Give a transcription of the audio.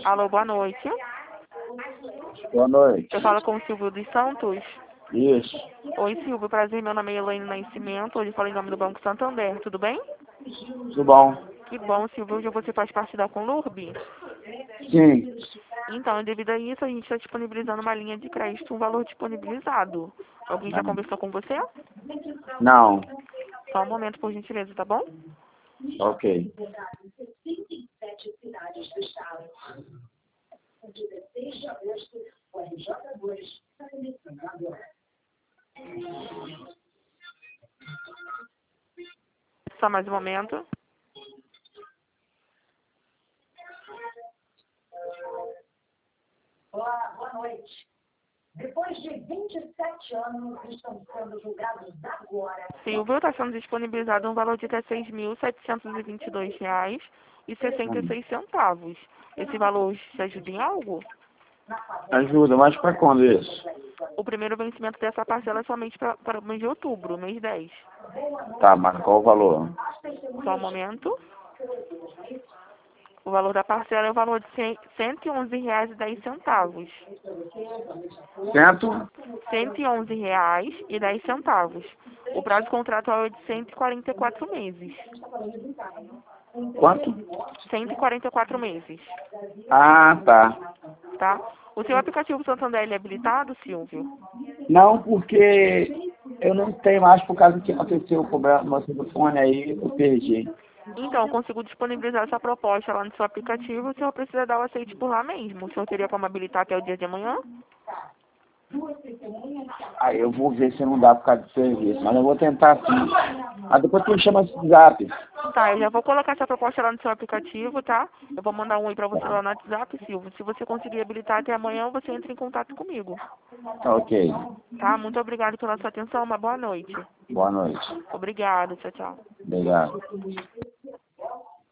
Alô, boa noite. Boa noite. Eu falo com o Silvio dos Santos. Isso. Oi, Silvio, prazer, meu nome é Elaine Nascimento, hoje falo em nome do Banco Santander, tudo bem? Tudo bom? Que bom, Silvio, hoje você faz parte da Conlurb? Sim. Então, devido a isso, a gente está disponibilizando uma linha de crédito, um valor disponibilizado. Alguém já conversou com você? Não. Só um momento, por gentileza, tá bom? Ok. Só mais um momento. Olá, boa noite. Depois de 27 anos, estão sendo julgados agora. Silvio, está sendo disponibilizado um valor de até R$ 6.722,66. Esse valor te ajuda em algo? Ajuda, mas para quando isso? O primeiro vencimento dessa parcela é somente para o mês de outubro, mês 10. Tá, mas qual o valor? Só um momento. O valor da parcela é o valor de R$ 111,10. Cento? R$ 111,10. O prazo contratual é de 144 meses. Quanto? 144 meses, Ah, tá. tá? O seu aplicativo Santander ele é habilitado, Silvio? Não, porque eu não tenho mais por causa que aconteceu com o meu telefone aí, eu perdi. Então, eu consigo disponibilizar essa proposta lá no seu aplicativo, o senhor precisa dar o aceite por lá mesmo. O senhor teria como habilitar até o dia de amanhã? Aí eu vou ver se não dá por causa do serviço, mas eu vou tentar sim. Mas depois tu me chama no WhatsApp. Tá, eu já vou colocar essa proposta lá no seu aplicativo, tá? Eu vou mandar um oi pra você lá no WhatsApp, Silvio. Se você conseguir habilitar até amanhã, você entra em contato comigo. Tá, ok. Tá? Muito obrigado pela sua atenção, uma boa noite. Boa noite. Obrigado, tchau, tchau. Obrigado.